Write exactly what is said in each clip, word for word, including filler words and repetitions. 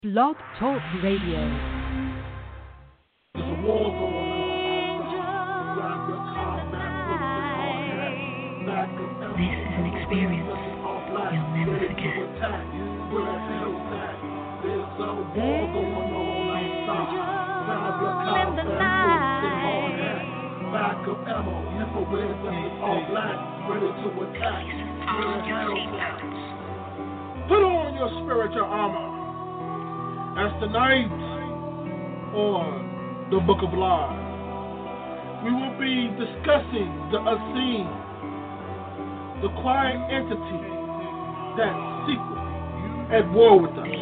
Blog Talk Radio. There's a war going on. Grab your combat boots and hard hat. Back of This is an experience you'll never forget. Where's the attack? There's a war going on outside. Grab your combat boots and hard hat. Back of ammo, infrared weapons, all black, ready to attack. Put on your spiritual armor. As tonight on the Book of Lies, we will be discussing the unseen, the quiet entity that's secretly at war with us.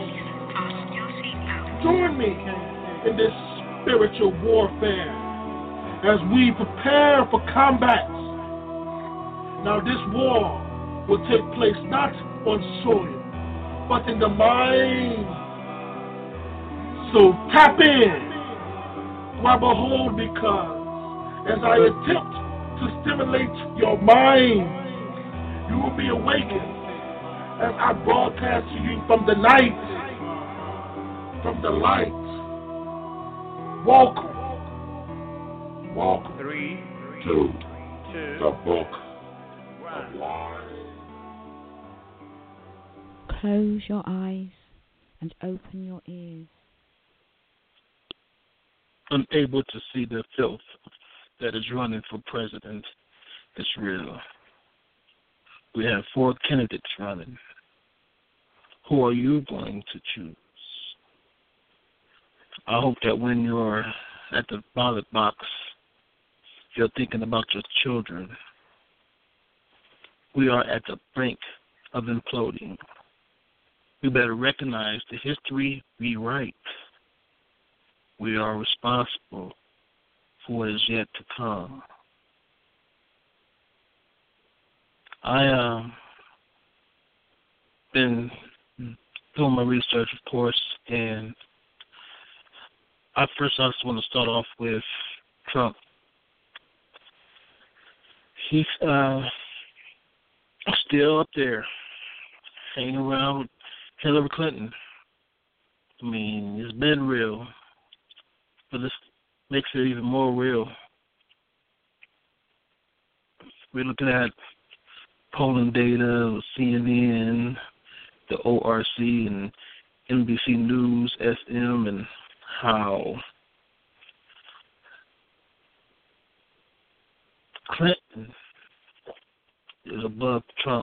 Join me in this spiritual warfare as we prepare for combat. Now this war will take place not on soil, but in the mind. So tap in, grab a hold, because as I attempt to stimulate your mind, you will be awakened as I broadcast to you from the night, from the light. Welcome, welcome Three, to two, the Book one. of Lies. Close your eyes and open your ears. Unable to see the filth that is running for president is real. We have four candidates running. Who are you going to choose? I hope that when you're at the ballot box, you're thinking about your children. We are at the brink of imploding. We better recognize the history we write. We are responsible for what is yet to come. I uh, been doing my research, of course, and I first I just want to start off with Trump. He's uh, still up there, hanging around with Hillary Clinton. I mean, it's been real. But this makes it even more real. We're looking at polling data, C N N, the O R C, and N B C News, S M, and how Clinton is above Trump,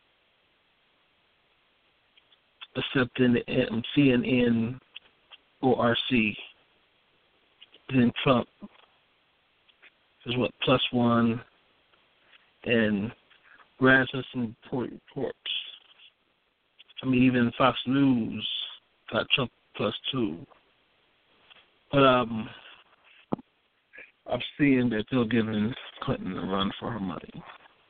except in the C N N, O R C. Then Trump is what, plus one, and Rasmussen reports. I mean, even Fox News got Trump plus two. But um, I'm seeing that they're giving Clinton a run for her money.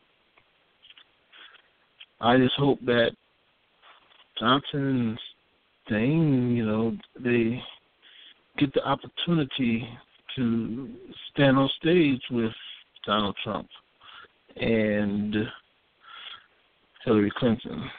I just hope that Johnson and Dane, you know, they get the opportunity to stand on stage with Donald Trump and Hillary Clinton.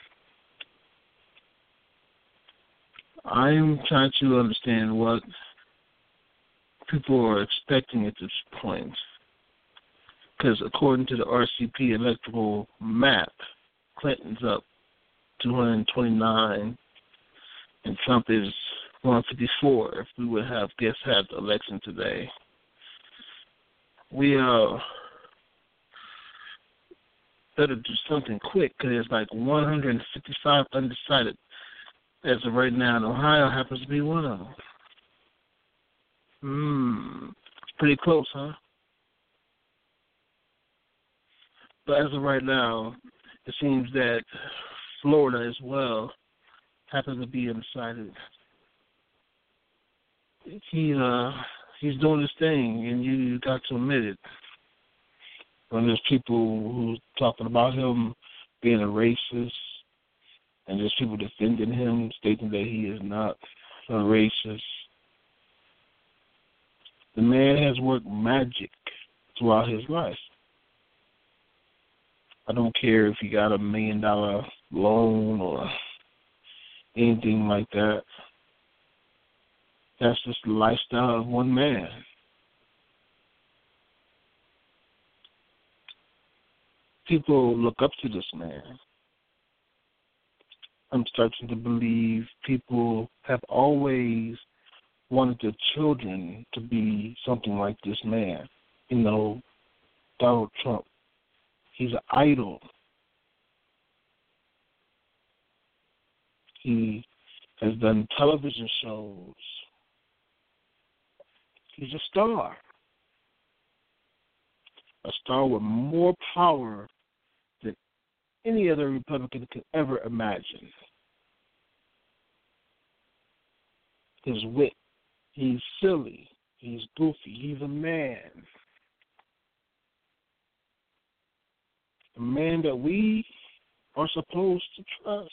I'm trying to understand what people are expecting at this point, because according to the R C P electoral map, Clinton's up two hundred twenty-nine and Trump is one fifty-four if we would have guess had the election today. We uh better do something quick, because there's like one hundred fifty-five undecided as of right now, and Ohio happens to be one of them. Hmm, it's pretty close, huh? But as of right now, it seems that Florida as well happens to be undecided. He uh he's doing his thing, and you, you got to admit it. When there's people who's talking about him being a racist, and there's people defending him, stating that he is not a racist. The man has worked magic throughout his life. I don't care if he got a million dollar loan or anything like that. That's just the lifestyle of one man. People look up to this man. I'm starting to believe people have always wanted their children to be something like this man. You know, Donald Trump. He's an idol. He has done television shows. He's a star. A star with more power than any other Republican could ever imagine. His wit, he's silly, he's goofy, he's a man. A man that we are supposed to trust.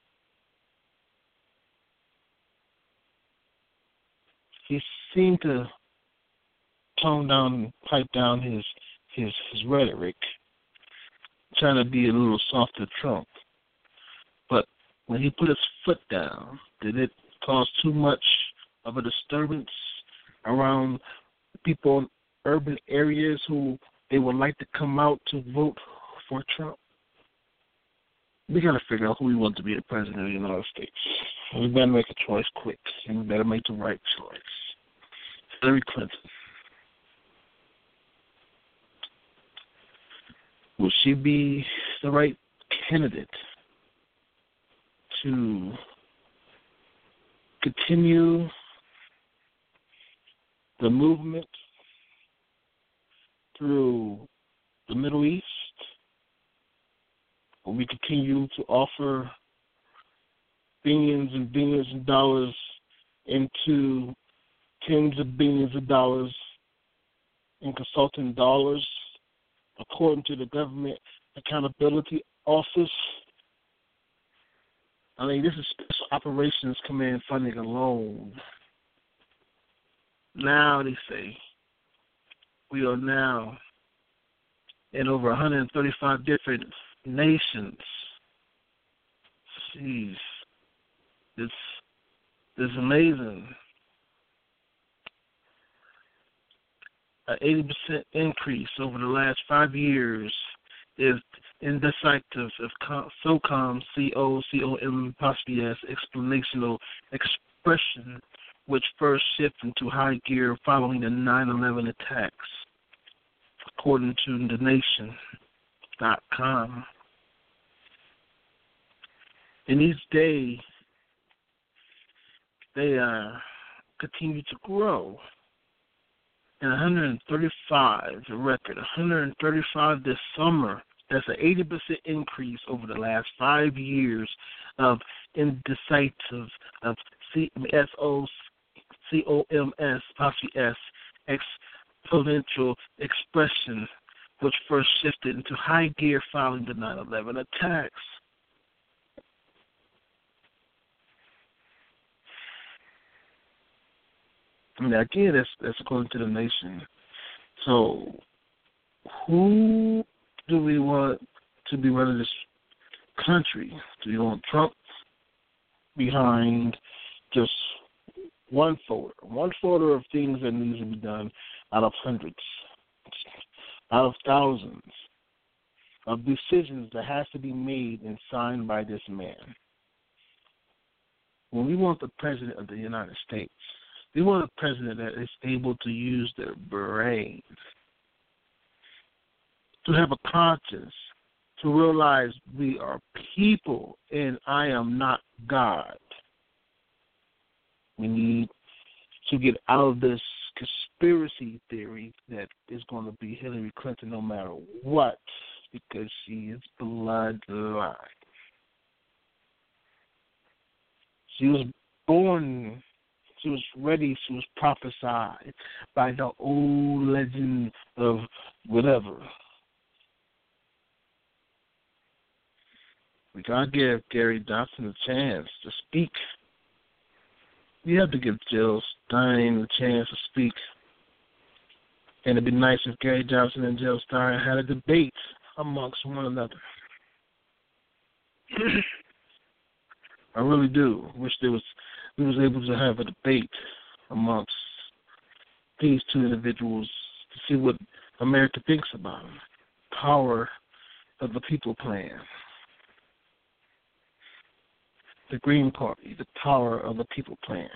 He seemed to tone down, pipe down his his his rhetoric, trying to be a little softer Trump. But when he put his foot down, did it cause too much of a disturbance around people in urban areas who they would like to come out to vote for Trump? We got to figure out who we want to be the president of the United States. We better make a choice quick, and we better make the right choice. Hillary Clinton. Will she be the right candidate to continue the movement through the Middle East? Will we continue to offer billions and billions of dollars into tens of billions of dollars in consulting dollars, according to the Government Accountability Office? I mean, this is Special Operations Command funding alone. Now they say we are now in over one hundred thirty-five different nations. Jeez, it's it's amazing. An eighty percent increase over the last five years is indecisive of SOCOM, C O C O M apostrophe S, explanational expression, which first shifted into high gear following the nine eleven attacks, according to the nation dot com. In each day, they uh, continue to grow. And one hundred thirty-five, the record, one hundred thirty-five this summer. That's an eighty percent increase over the last five years of indecisive, of C S O C O M S, apostrophe S, exponential expression, which first shifted into high gear following the nine eleven attacks. And again, that's, that's according to the nation. So, who do we want to be running this country? Do we want Trump behind just one folder, one folder of things that needs to be done out of hundreds, out of thousands of decisions that has to be made and signed by this man? When we want the President of the United States, we want a president that is able to use their brains, to have a conscience, to realize we are people and I am not God. We need to get out of this conspiracy theory that is going to be Hillary Clinton no matter what, because she is bloodline. She was born, she was ready, she was prophesied by the old legend of whatever. We got to give Gary Johnson a chance to speak. We have to give Jill Stein a chance to speak. And it'd be nice if Gary Johnson and Jill Stein had a debate amongst one another. I really do. Wish there was we was able to have a debate amongst these two individuals to see what America thinks about them. Power of the People plan. The Green Party, the Power of the People plan.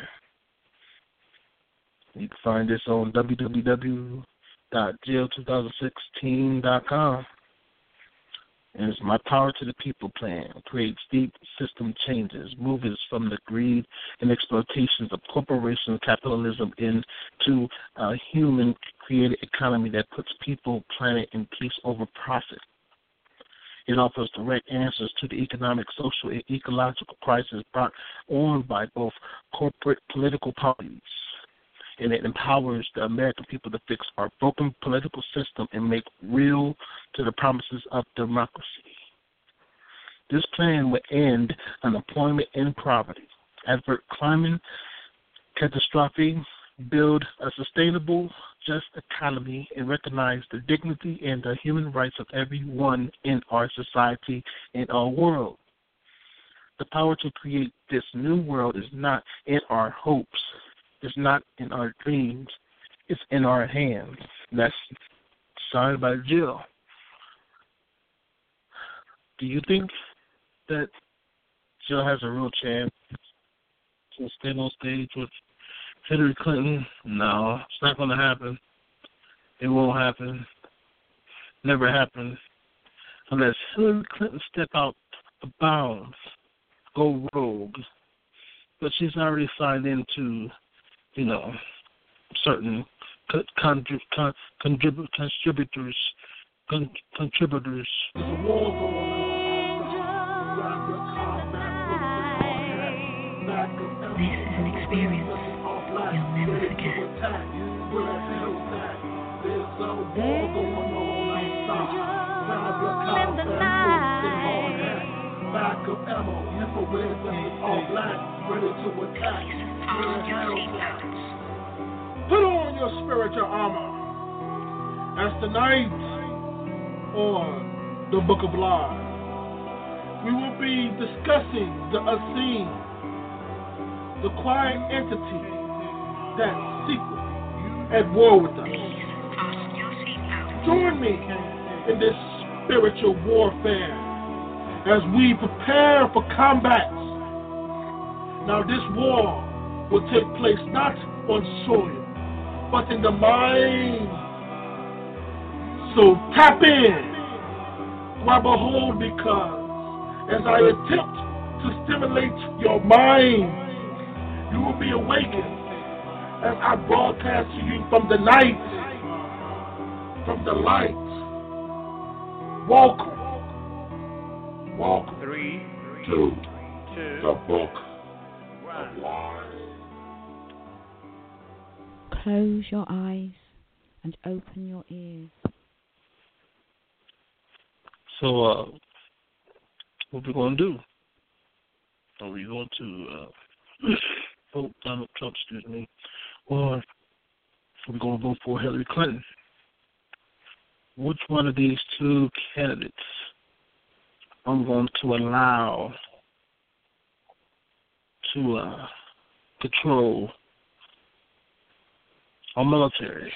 You can find this on w w w dot jail twenty sixteen dot com. And it's My Power to the People plan. Creates deep system changes, moves from the greed and exploitations of corporation capitalism into a human-created economy that puts people, planet, and peace over profit. It offers direct answers to the economic, social, and ecological crisis brought on by both corporate political parties. And it empowers the American people to fix our broken political system and make real to the promises of democracy. This plan will end unemployment and poverty, avert climate catastrophe, build a sustainable, just economy, and recognize the dignity and the human rights of everyone in our society and our world. The power to create this new world is not in our hopes. It's not in our dreams. It's in our hands. That's signed by Jill. Do you think that Jill has a real chance to stand on stage with Hillary Clinton? No, it's not going to happen. It won't happen. Never happen. Unless Hillary Clinton step out of bounds, go rogue. But she's already signed into, you know, certain contrib- con- contrib- contributors, con- contributors. There's a war going on. Grab your combat, put it in your hand. Back up, This is an experience you'll never forget. attack. Where the hell's that? There's a war going on outside. Grab your combat, put it in your hand. Back up, ammo, infrared weapons, all black, ready to attack. Where the hell's that? Put on your spiritual armor. As tonight on the Book of Lies, we will be discussing the unseen, the quiet entity that's secretly at war with us. Join me in this spiritual warfare as we prepare for combat. Now this war will take place not on soil, but in the mind. So tap in, grab a hold, because as I attempt to stimulate your mind, you will be awakened as I broadcast to you from the night, from the light. Welcome, welcome Three, to two, the Book one. of Lies. Close your eyes and open your ears. So, uh, what we going to do? Are we going to uh, vote Donald Trump, excuse me, or are we going to vote for Hillary Clinton? Which one of these two candidates I'm going to allow to uh, control our military?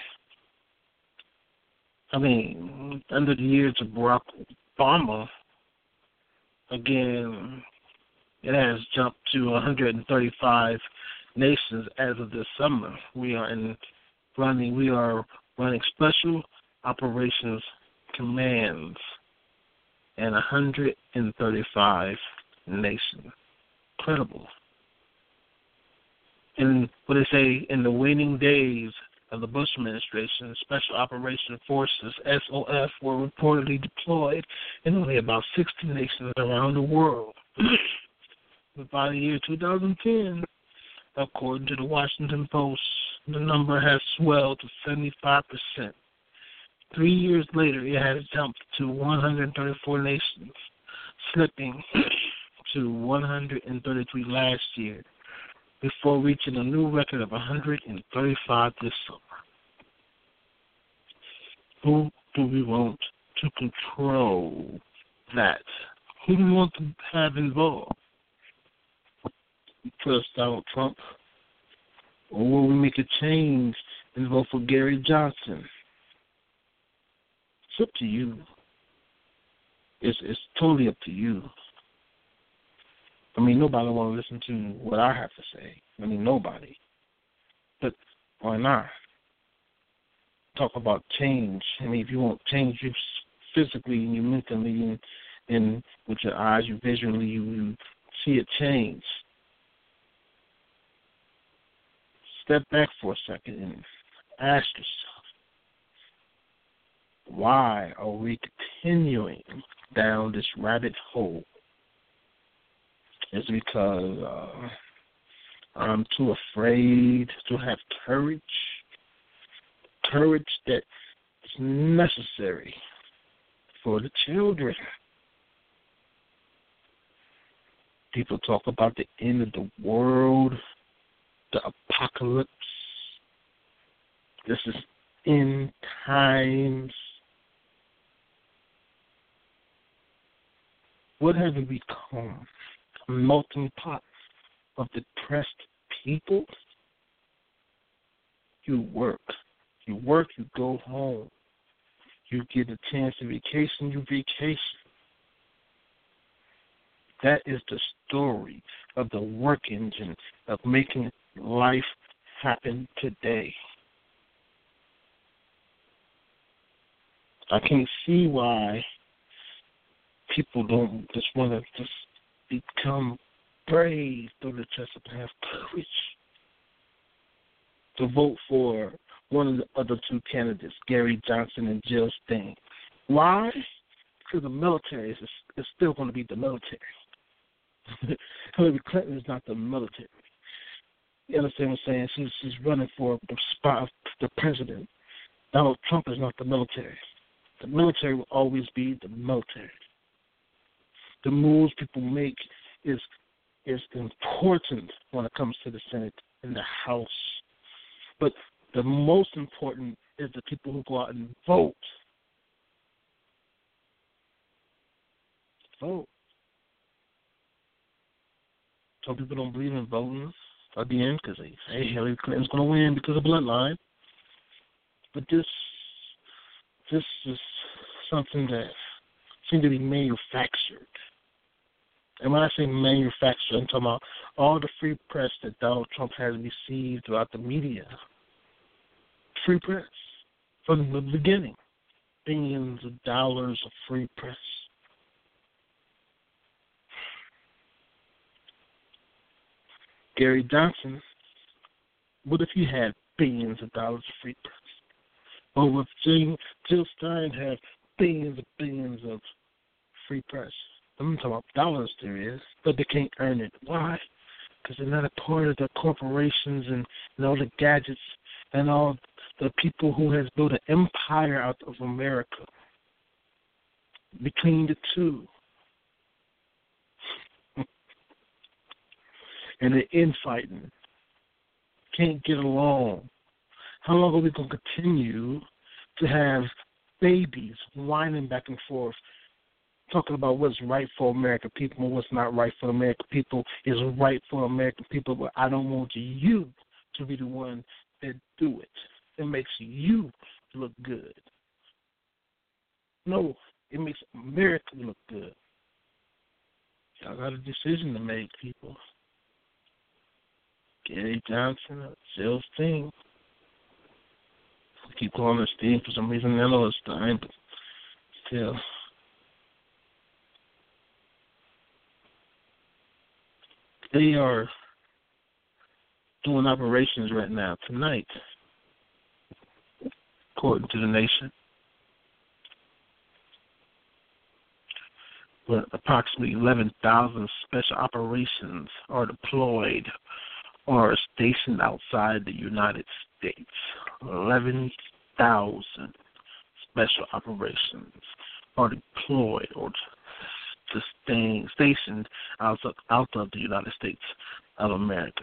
I mean, under the years of Barack Obama, again, it has jumped to one hundred thirty-five nations as of this summer. We are in running. We are running special operations commands in one hundred thirty-five nations. Incredible. And what they say, in the waning days of the Bush administration, Special Operation Forces, S O F, were reportedly deployed in only about sixty nations around the world. But by the year two thousand ten, according to the Washington Post, the number has swelled to seventy-five percent. Three years later, it has jumped to one hundred thirty-four nations, slipping to one hundred thirty-three last year, before reaching a new record of one hundred thirty-five this summer. Who do we want to control that? Who do we want to have involved? First, Donald Trump Or will we make a change and vote for Gary Johnson? It's up to you. It's it's totally up to you. I mean, nobody want to listen to what I have to say. I mean, nobody. But why not? Talk about change. I mean, if you want change, you physically and you mentally and, and with your eyes, you visually, you, you see it change. Step back for a second and ask yourself, why are we continuing down this rabbit hole? Is it because uh, I'm too afraid to have courage? Courage that is necessary for the children. People talk about the end of the world, the apocalypse. This is end times. What have we become? A melting pot of depressed people? You work. You work, you go home. You get a chance to vacation, you vacation. That is the story of the work engine of making life happen today. I can't see why people don't just want to just become brave through the chest and have courage to vote for one of the other two candidates, Gary Johnson and Jill Stein. Why? Because the military is, is still going to be the military. Hillary Clinton is not the military. You understand what I'm saying? She's, she's running for the spot of the president. Donald Trump is not the military. The military will always be the military. The moves people make is is important when it comes to the Senate and the House. But the most important is the people who go out and vote. Vote. Some people don't believe in voting again because they say Hillary Clinton's going to win because of bloodline. But this, this is something that seems to be manufactured. And when I say manufactured, I'm talking about all the free press that Donald Trump has received throughout the media. Free press from the beginning. Billions of dollars of free press. Gary Johnson, what if he had billions of dollars of free press? Or if Jill, Jill Stein had billions and billions of free press? I'm talking about dollars there is, but they can't earn it. Why? Because they're not a part of the corporations and, and all the gadgets and all the people who has built an empire out of America. Between the two. And the infighting. Can't get along. How long are we going to continue to have babies whining back and forth, talking about what's right for American people and what's not right for American people is right for American people, but I don't want you to be the one that do it. It makes you look good. No, it makes America look good. Y'all got a decision to make, people. Gary Johnson or Jill Stein. I keep calling her Stein for some reason. I know it's Stein, but still. They are doing operations right now, tonight, according to the Nation. But approximately eleven thousand special operations are deployed or are stationed outside the United States. eleven thousand special operations are deployed or staying, stationed out of, out of the United States of America.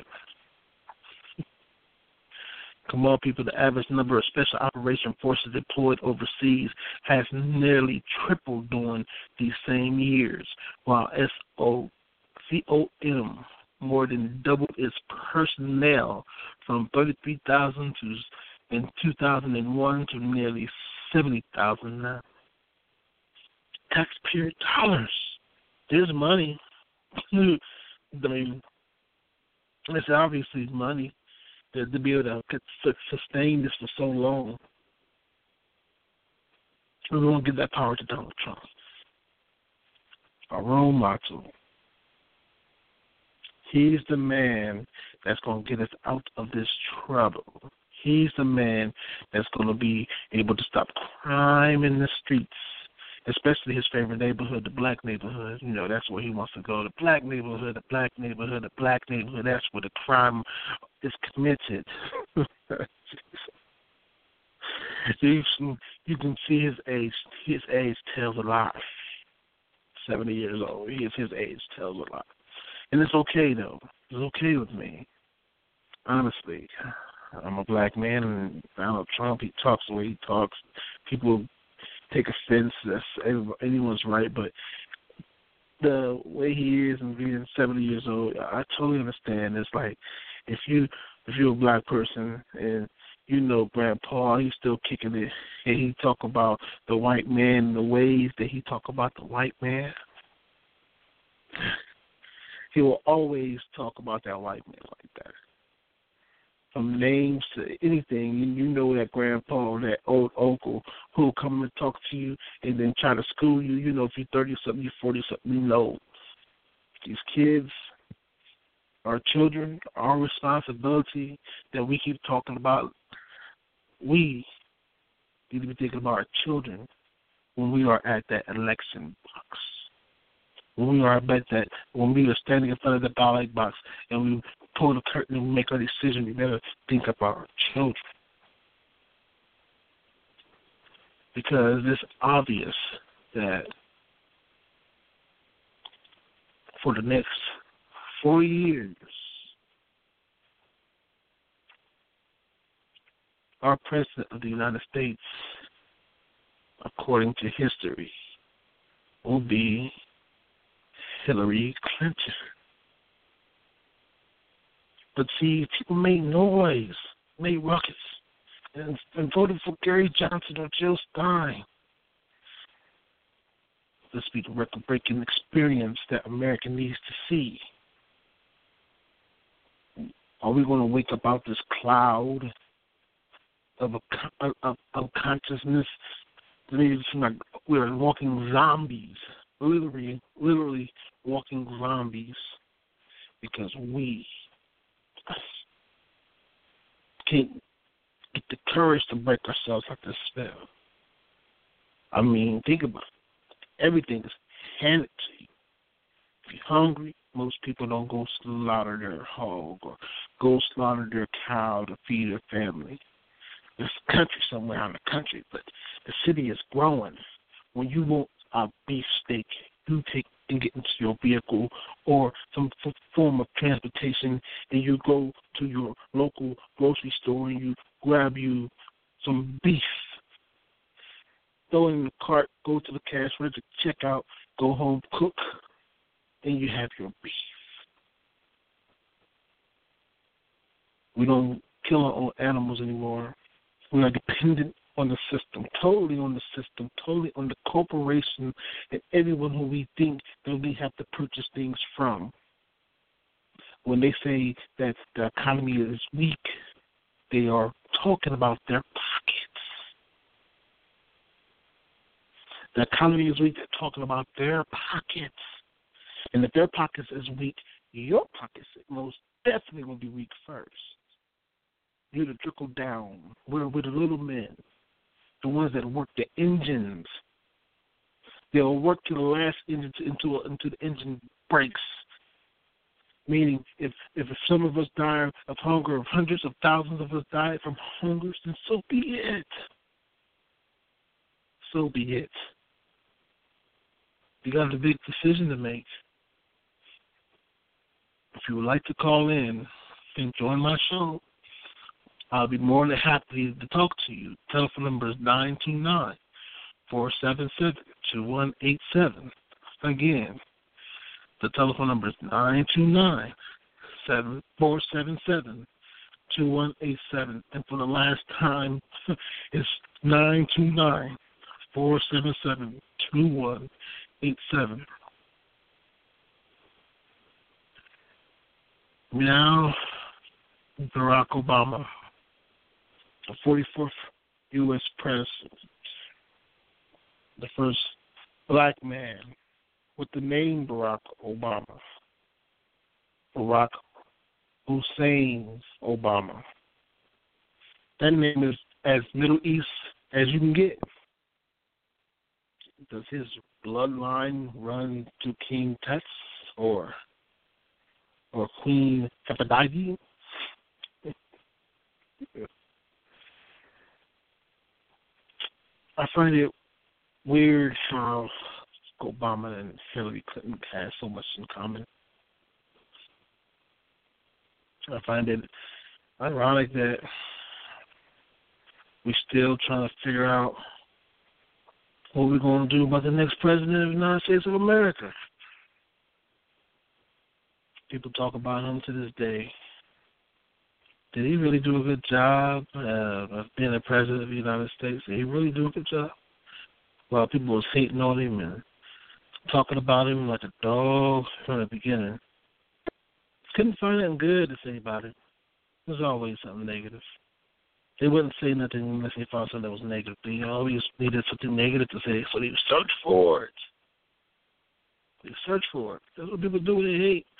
Come on, people, the average number of special operation forces deployed overseas has nearly tripled during these same years, while S O C O M more than doubled its personnel from thirty-three thousand to in two thousand one to nearly seventy thousand now. Taxpayer dollars. There's money. I mean, it's obviously money to, to be able to sustain this for so long. We won't give that power to Donald Trump. Our role model. He's the man that's going to get us out of this trouble. He's the man that's going to be able to stop crime in the streets, especially his favorite neighborhood, the black neighborhood. You know, that's where he wants to go. The black neighborhood, the black neighborhood, the black neighborhood. That's where the crime is committed. you, you can see his age. His age tells a lot. seventy years old. He is, his age tells a lot. And it's okay, though. It's okay with me. Honestly. I'm a black man, and Donald Trump, he talks the way he talks. People take offense. That's anyone's right, but the way he is and being seventy years old, I totally understand. It's like if you if you're a black person and you know Grandpa, he's still kicking it, and he talk about the white man, the ways that he talk about the white man. He will always talk about that white man like that. From names to anything, you, you know that grandpa or that old uncle who will come and talk to you and then try to school you. You know, if you're thirty-something, you're forty-something, you know. These kids, our children, our responsibility that we keep talking about, we need to be thinking about our children when we are at that election box. When we are at that, when we are standing in front of the ballot box and we pull the curtain and make our decision, we better think about our children. Because it's obvious that for the next four years, our President of the United States, according to history, will be Hillary Clinton. But see, people made noise, made ruckus, and, and voted for Gary Johnson or Jill Stein. This be the record-breaking experience that America needs to see. Are we going to wake up out this cloud of a, of, of consciousness? Like we're walking zombies, literally, literally walking zombies, because we can't get the courage to break ourselves out this spell. I mean, think about it. Everything is handed to you. If you're hungry, most people don't go slaughter their hog or go slaughter their cow to feed their family. There's a country somewhere out in the country, but the city is growing. When you want a beef steak, you take and get into your vehicle or some f- form of transportation, and you go to your local grocery store and you grab you some beef. Throw it in the cart, go to the cash register, check out, go home, cook, and you have your beef. We don't kill our own animals anymore. We are dependent on the system, totally on the system, totally on the corporation and everyone who we think that we have to purchase things from. When they say that the economy is weak, they are talking about their pockets. The economy is weak, they're talking about their pockets. And if their pockets is weak, your pockets most definitely will be weak first. You're the trickle down. We're, we're the little men, the ones that work the engines. They'll work to the last engine to, into a, into the engine breaks. Meaning, if if some of us die of hunger, if hundreds of thousands of us die from hunger, then so be it. So be it. You got a big decision to make. If you would like to call in and join my show, I'll be more than happy to talk to you. Telephone number is nine two nine, four seven seven, two one eight seven. Again, the telephone number is nine two nine, seven four seven seven two one eight seven, and for the last time, it's nine two nine four seven seven two one eight seven. Now, Barack Obama, the forty-fourth U S president, the first black man with the name Barack Obama, Barack Hussein Obama. That name is as Middle East as you can get. Does his bloodline run to King Tut or or Queen Aphrodite? I find it weird how Obama and Hillary Clinton have so much in common. I find it ironic that we're still trying to figure out what we're going to do about the next president of the United States of America. People talk about him to this day. Did he really do a good job uh, of being the president of the United States? Did he really do a good job? Well, people was hating on him and talking about him like a dog from the beginning. Couldn't find anything good to say about him. There's always something negative. They wouldn't say nothing unless they found something that was negative. They always needed something negative to say, so they search for it. They search for it. That's what people do when they hate.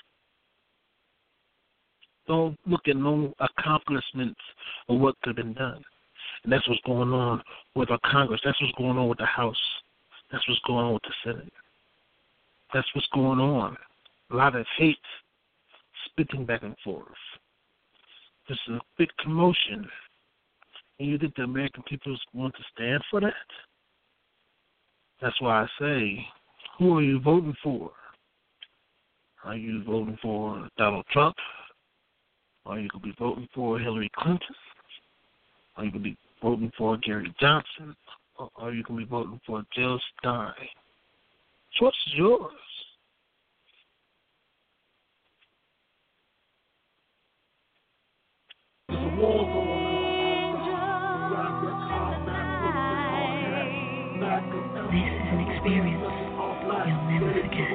Don't look at no accomplishments of what could have been done. And that's what's going on with our Congress. That's what's going on with the House. That's what's going on with the Senate. That's what's going on. A lot of hate, spitting back and forth. There's a big commotion. And you think the American people want to stand for that? That's why I say, who are you voting for? Are you voting for Donald Trump? Are you going to be voting for Hillary Clinton? Are you going to be voting for Gary Johnson? Or are you going to be voting for Jill Stein? What's yours? There's a war going on. This is an experience you'll never forget.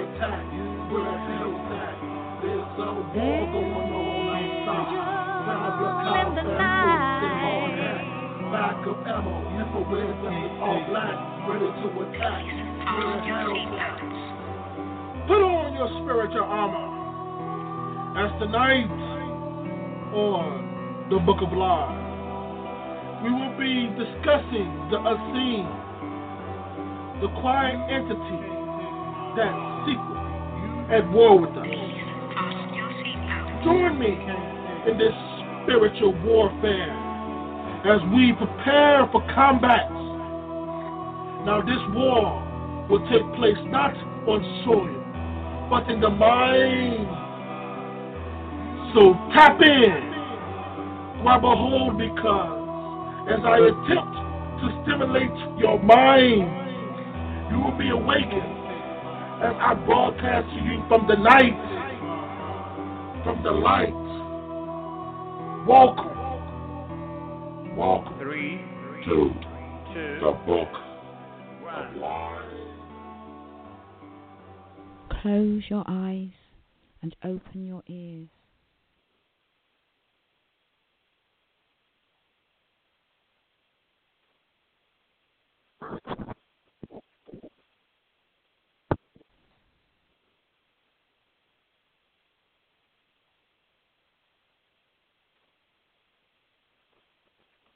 There's a war going on outside. Round your collar and back of ammo, infrared weapons, all black, ready to attack. Put on your spiritual armor. As tonight on the Book of Lies, we will be discussing the unseen, the quiet entity that's secretly at war with us. Join me in this spiritual warfare as we prepare for combat. Now this war will take place not on soil, but in the mind. So tap in, grab a hold, because as I attempt to stimulate your mind, you will be awakened as I broadcast to you from the night, from the light. Welcome, welcome Three, to two, the Book one. of Lies. Close your eyes and open your ears.